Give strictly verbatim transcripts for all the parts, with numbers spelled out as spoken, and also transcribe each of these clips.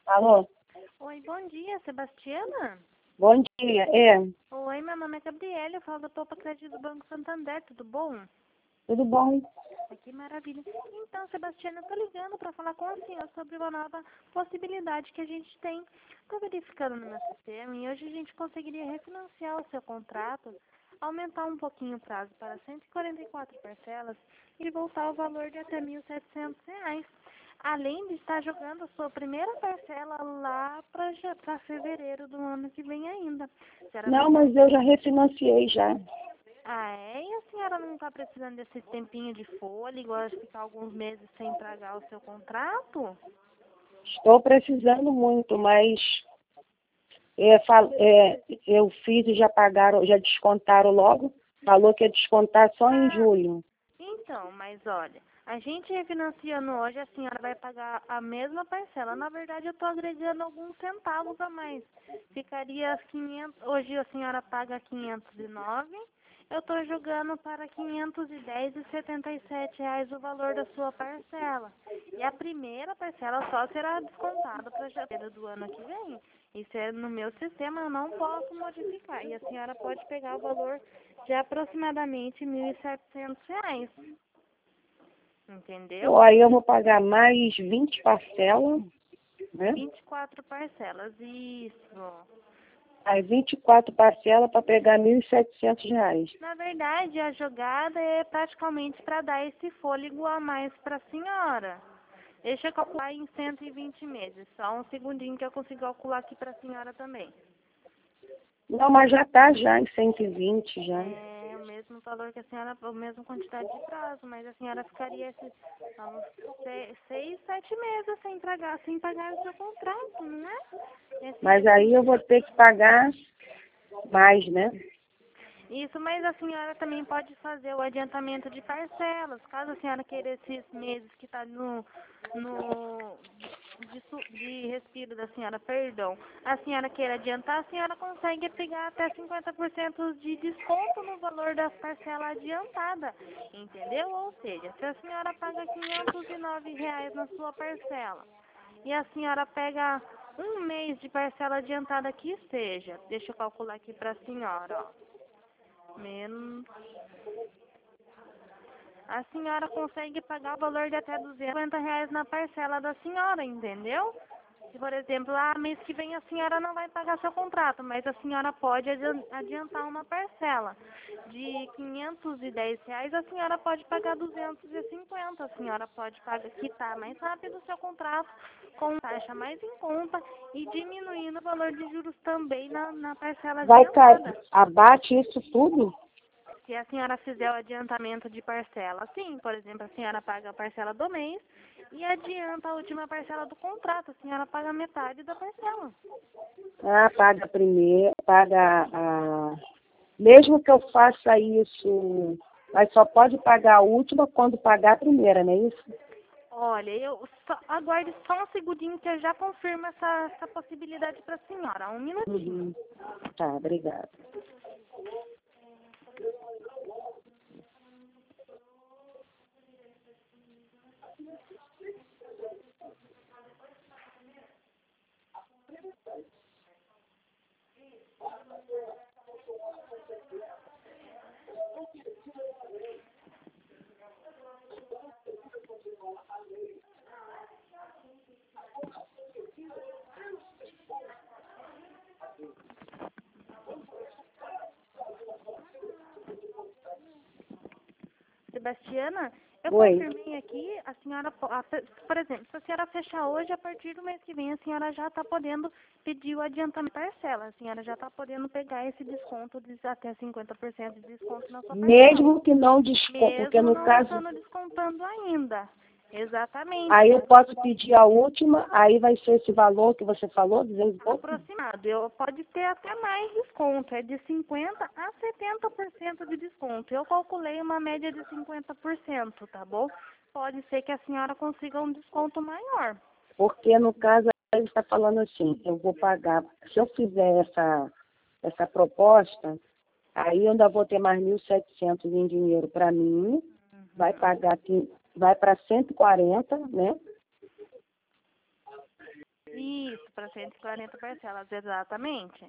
Alô? Oi, bom dia, Sebastiana? Bom dia, é. Oi, meu nome é Gabriela, eu falo da Topa Crédito do Banco Santander, tudo bom? Tudo bom? Ah, que maravilha. Então, Sebastiana, eu tô ligando para falar com a senhora sobre uma nova possibilidade que a gente tem. Estou verificando no meu sistema e hoje a gente conseguiria refinanciar o seu contrato, aumentar um pouquinho o prazo para cento e quarenta e quatro parcelas e voltar o valor de até mil e setecentos reais. Além de estar jogando a sua primeira parcela lá para fevereiro do ano que vem ainda. A senhora Não, não tá... mas eu já refinanciei já. Ah, é? E a senhora não está precisando desse tempinho de fôlego, igual ficar alguns meses sem pagar o seu contrato? Estou precisando muito, mas é, fal- é, eu fiz e já pagaram, já descontaram logo. Falou que ia descontar só em Ah, julho. então, mas olha, a gente refinanciando hoje, a senhora vai pagar a mesma parcela. Na verdade, eu estou agregando alguns centavos a mais. Ficaria quinhentos, hoje a senhora paga quinhentos e nove, eu estou jogando para quinhentos e dez e setenta e sete reais o valor da sua parcela. E a primeira parcela só será descontada para janeiro do ano que vem. Isso é no meu sistema, eu não posso modificar. E a senhora pode pegar o valor de aproximadamente mil e setecentos reais. Entendeu? Ó, aí eu vou pagar mais vinte parcelas, né? vinte e quatro parcelas, isso. Aí vinte e quatro parcelas para pegar mil e setecentos reais. Na verdade, a jogada é praticamente para dar esse fôlego a mais para a senhora. Deixa eu calcular em cento e vinte meses. Só um segundinho que eu consigo calcular aqui para a senhora também. Não, mas já está já em cento e vinte já. É o mesmo valor que a senhora, a mesma quantidade de prazo, mas a senhora ficaria esses vamos, seis, seis, sete meses sem pagar, sem pagar o seu contrato, não é? Esse, Mas esse, aí eu vou ter que pagar mais, né? Isso, mas a senhora também pode fazer o adiantamento de parcelas, caso a senhora queira esses meses que está no, no de, su- de respiro da senhora, perdão, a senhora queira adiantar, a senhora consegue pegar até cinquenta por cento de desconto no valor das parcelas adiantada, entendeu? Ou seja, se a senhora paga quinhentos e nove reais na sua parcela e a senhora pega um mês de parcela adiantada que seja, deixa eu calcular aqui para a senhora, ó. Menos. A senhora consegue pagar o valor de até duzentos e cinquenta reais na parcela da senhora, entendeu? Se, por exemplo, ah, mês que vem a senhora não vai pagar seu contrato, mas a senhora pode adian- adiantar uma parcela de quinhentos e dez reais, a senhora pode pagar duzentos e cinquenta. A senhora pode pagar, quitar mais rápido o seu contrato com taxa mais em conta e diminuindo o valor de juros também na, na parcela Vai cair, adiantada. abate isso tudo? Se a senhora fizer o adiantamento de parcela, sim, por exemplo, a senhora paga a parcela do mês e adianta a última parcela do contrato, a senhora paga metade da parcela. Ah, paga primeiro, paga a... Mesmo que eu faça isso, mas só pode pagar a última quando pagar a primeira, não é isso? Olha, eu só, aguarde só um segundinho que eu já confirmo essa, essa possibilidade para a senhora. Um minutinho. Uhum. Tá, obrigada. Sebastiana, eu Oi. confirmei aqui, a senhora, po- a pe- por exemplo, se a senhora fechar hoje, a partir do mês que vem, a senhora já está podendo pedir o adiantamento de parcela. A senhora já está podendo pegar esse desconto de até cinquenta por cento de desconto na sua parcela. Mesmo que não desconte, porque Mesmo no não caso, estando descontando ainda. Exatamente. aí eu posso pedir a última, aí vai ser esse valor que você falou, duzentos e pouco? Aproximado. Eu, pode ter até mais desconto. É de cinquenta a setenta por cento de desconto. Eu calculei uma média de cinquenta por cento, tá bom? Pode ser que a senhora consiga um desconto maior. Porque no caso, ele está falando assim, eu vou pagar, se eu fizer essa, essa proposta, aí eu ainda vou ter mais mil e setecentos em dinheiro para mim, vai pagar aqui, vai para cento e quarenta, né? Isso. para cento e quarenta parcelas, exatamente.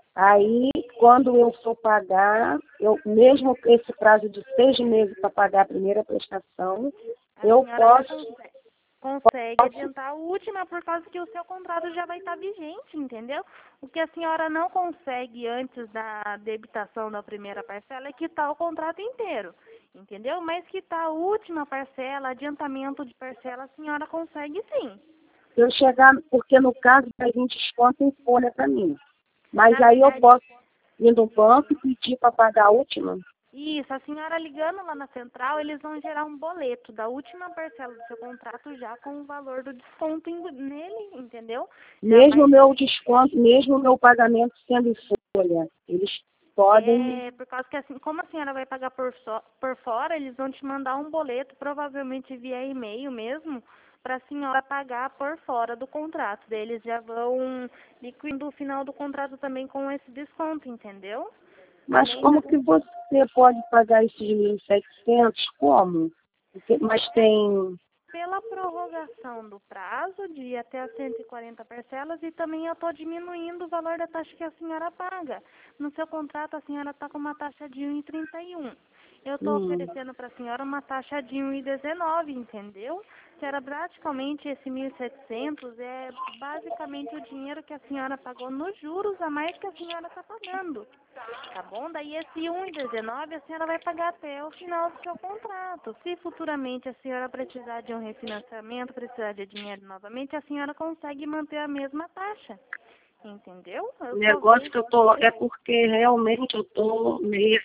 Aí, quando eu for pagar, eu, mesmo com esse prazo de seis meses para pagar a primeira prestação, A eu senhora posso... consegue, consegue adiantar a última por causa que o seu contrato já vai estar vigente, entendeu? O que a senhora não consegue antes da debitação da primeira parcela é quitar o contrato inteiro, entendeu? Mas quitar a última parcela, adiantamento de parcela, a senhora consegue sim. Se eu chegar, porque no caso vai vir desconto em folha para mim. Mas Na aí eu verdade, posso ir no banco e pedir para pagar a última? isso, a senhora ligando lá na central, eles vão gerar um boleto da última parcela do seu contrato já com o valor do desconto em- nele, entendeu? Já Mesmo o vai, meu desconto, mesmo o meu pagamento sendo em folha, eles podem... é, por causa que assim, como a senhora vai pagar por, só, por fora, eles vão te mandar um boleto, provavelmente via e-mail mesmo, para a senhora pagar por fora do contrato. Daí eles já vão liquidando o final do contrato também com esse desconto, entendeu? Mas Além da, como que você pode pagar esses mil e setecentos? Como? Porque- Mas tem... pela prorrogação do prazo de até as cento e quarenta parcelas e também eu estou diminuindo o valor da taxa que a senhora paga. No seu contrato a senhora está com uma taxa de um vírgula trinta e um. Eu estou Hum, oferecendo para a senhora uma taxa de um vírgula dezenove, entendeu? Que era praticamente esse mil e setecentos, é basicamente o dinheiro que a senhora pagou nos juros a mais que a senhora está pagando. Tá bom? Daí esse um vírgula dezenove a senhora vai pagar até o final do seu contrato. Se futuramente a senhora precisar de um refinanciamento, precisar de dinheiro novamente, a senhora consegue manter a mesma taxa. Entendeu? o Eu só negócio vejo... que eu tô... É porque realmente eu tô meio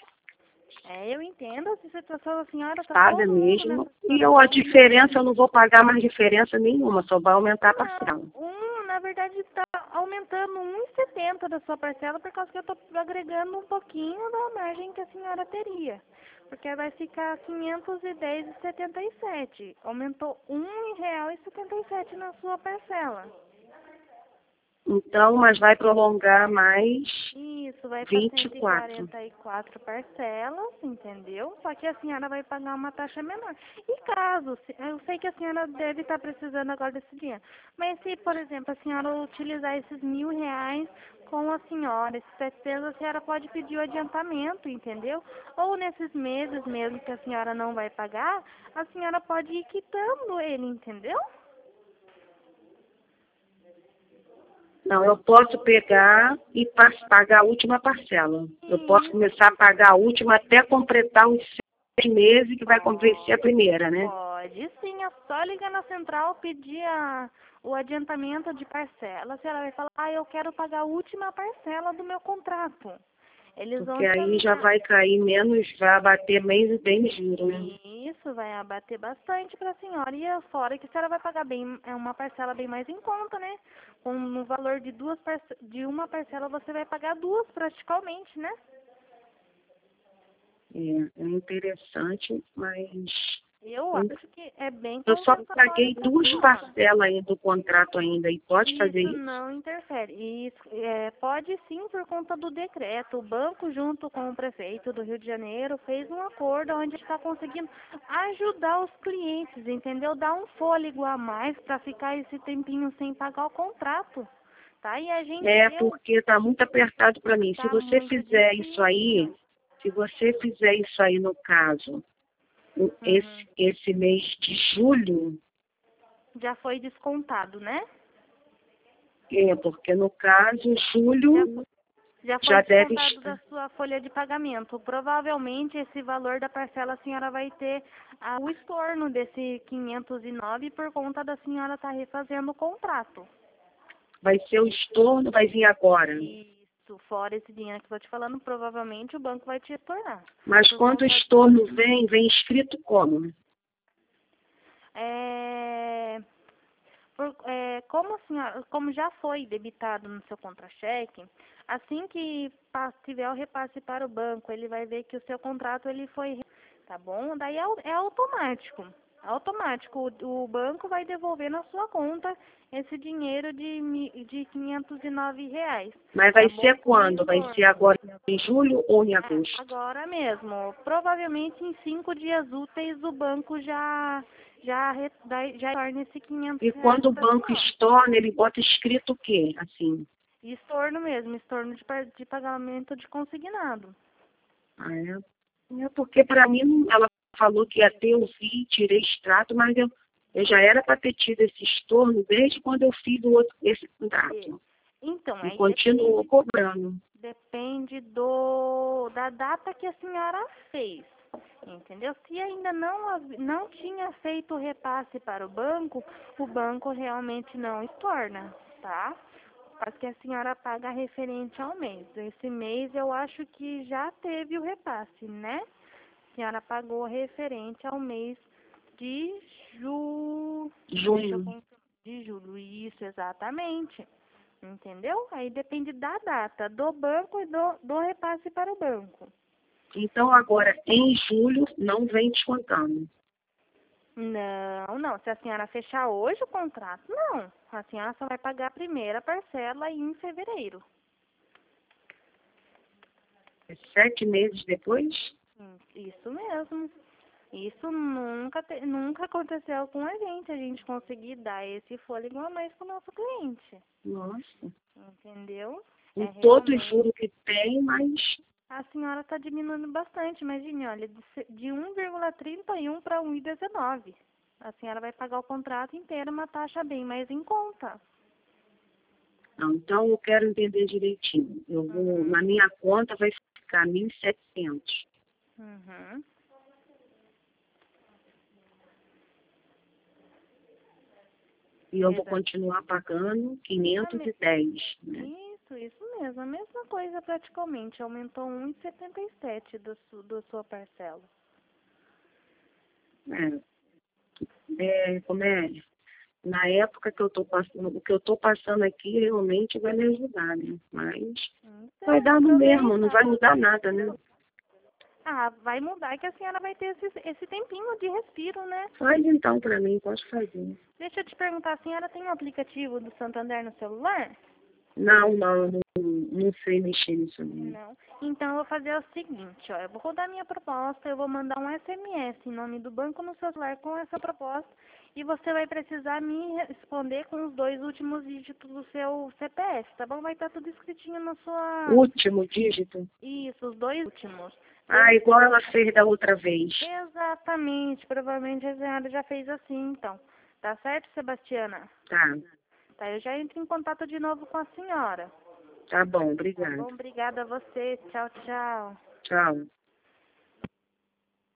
É, eu entendo essa situação da senhora, tá assustada todo mundo mesmo. nessa E eu, a situação. diferença, eu não vou pagar mais diferença nenhuma, só vai aumentar a parcela. Não, um, na verdade, está aumentando um vírgula setenta da sua parcela por causa que eu estou agregando um pouquinho da margem que a senhora teria. Porque vai ficar quinhentos e dez vírgula setenta e sete. Aumentou um real e setenta e sete na sua parcela. Então, mas vai prolongar mais Isso, vai para vinte e cento e quatro. quarenta e quatro parcelas, entendeu? Só que a senhora vai pagar uma taxa menor. E caso, se- eu sei que a senhora deve estar precisando agora desse dinheiro, mas se, por exemplo, a senhora utilizar esses mil reais com a senhora, esses setecentos, a senhora pode pedir o adiantamento, entendeu? Ou nesses meses mesmo que a senhora não vai pagar, a senhora pode ir quitando ele, entendeu? Não, eu posso pegar e pa- pagar a última parcela. Eu posso começar a pagar a última até completar os seis meses que vai vencer a primeira, né? Pode sim, é só ligar na central, pedir a, o adiantamento de parcela. A senhora vai falar, ah, eu quero pagar a última parcela do meu contrato. Eles vão Porque aí já encaminhar. vai cair menos, vai abater bem, bem juro, né? Isso vai abater bastante para a senhora. E é fora que a senhora vai pagar bem, é uma parcela bem mais em conta, né? Com no valor de duas parce- de uma parcela você vai pagar duas praticamente, né? É, é interessante, mas Eu eu acho que é bem eu só compensatório paguei para a duas senhora. parcelas aí do contrato ainda e pode fazer Isso isso? não interfere. Isso é, pode sim por conta do decreto. O banco, junto com o prefeito do Rio de Janeiro, fez um acordo onde está conseguindo ajudar os clientes, entendeu? Dar um fôlego a mais para ficar esse tempinho sem pagar o contrato. Tá? E a gente É, deu, porque está muito apertado para mim. Se tá você muito fizer isso aí, difícil. se você fizer isso aí no caso, o- Uhum. esse, esse mês de julho, Já foi descontado, né? é, porque no caso, Já julho foi. Já foi já deve descontado estar. da sua folha de pagamento. Provavelmente esse valor da parcela a senhora vai ter ah, o estorno desse quinhentos e nove por conta da senhora estar refazendo o contrato. Vai ser o estorno, vai vir agora. Isso, fora esse dinheiro que eu estou te falando, provavelmente o banco vai te estornar. Mas Por quando o conta, estorno vem, vem escrito como? é, por- é, como, a senhora, como já foi debitado no seu contra-cheque, assim que pa- tiver o repasse para o banco, ele vai ver que o seu contrato ele foi, tá bom? Daí é, au- é automático. Automático. O, o banco vai devolver na sua conta esse dinheiro de, mi- de quinhentos e nove reais, Mas tá vai bom? ser Com quando? Vai ser estorno. agora em julho ou em É, agosto? agora mesmo. Provavelmente em cinco dias úteis o banco já, já, re- daí já torna esse quinhentos E reais quando o pra banco senhora. estorna, ele bota escrito o quê? Assim. Estorno mesmo, estorno de, par- de pagamento de consignado. Ah, é? É porque para mim, não- ela falou que ia ter, eu vi, tirei extrato, mas eu, eu já era para ter tido esse estorno desde quando eu fiz o outro, esse contrato. Então, E aí continuou depende, cobrando. depende do, da data que a senhora fez. Entendeu? Se ainda não, hav- não tinha feito o repasse para o banco, o banco realmente não estorna, tá? Porque a senhora paga referente ao mês. Esse mês eu acho que já teve o repasse, né? A senhora pagou referente ao mês de ju... Deixa eu Junho. confirmar. De julho, isso, exatamente. Entendeu? Aí depende da data do banco e do, do repasse para o banco. Então, agora, em julho, não vem descontando. Não, não. Se a senhora fechar hoje o contrato, não. A senhora só vai pagar a primeira parcela em fevereiro. Sete meses depois? Hum, Isso mesmo. Isso nunca, te- nunca aconteceu com a gente, a gente conseguir dar esse fôlego a mais para o nosso cliente. Nossa. Entendeu? Com É todo o realmente. juro que tem, mas... A senhora está diminuindo bastante, imagine, olha, de se- de um vírgula trinta e um para um vírgula dezenove. A senhora vai pagar o contrato inteiro, uma taxa bem mais em conta. Não, então, eu quero entender direitinho. Eu vou, Uhum. na minha conta vai ficar mil e setecentos. Uhum. E eu vou Exato. continuar pagando A quinhentos me- e dez, né? Isso, isso mesmo. A mesma coisa praticamente. Aumentou um vírgula setenta e sete do, su, do sua parcela. É, é, como é? Na época que eu tô passando, o que eu tô passando aqui realmente vai me ajudar, né? Mas vai Então, dar no mesmo, não aproveita. vai mudar nada, né? Ah, vai mudar que a senhora vai ter esse, esse tempinho de respiro, né? Faz então pra mim, pode fazer. Deixa eu te perguntar, a senhora tem um aplicativo do Santander no celular? Não, não, não, não sei mexer nisso não. Não. Então eu vou fazer o seguinte, ó, eu vou rodar minha proposta, eu vou mandar um S M S em nome do banco no seu celular com essa proposta e você vai precisar me responder com os dois últimos dígitos do seu C P F, tá bom? Vai estar tudo escritinho na sua... Último dígito? Isso, os dois últimos. Ah, igual ela fez da outra vez. Exatamente, provavelmente a senhora já fez assim, então. Tá certo, Sebastiana? Tá, Tá, eu já entro em contato de novo com a senhora. tá bom, Tá obrigada. bom? Obrigada a você. Tchau, tchau. Tchau.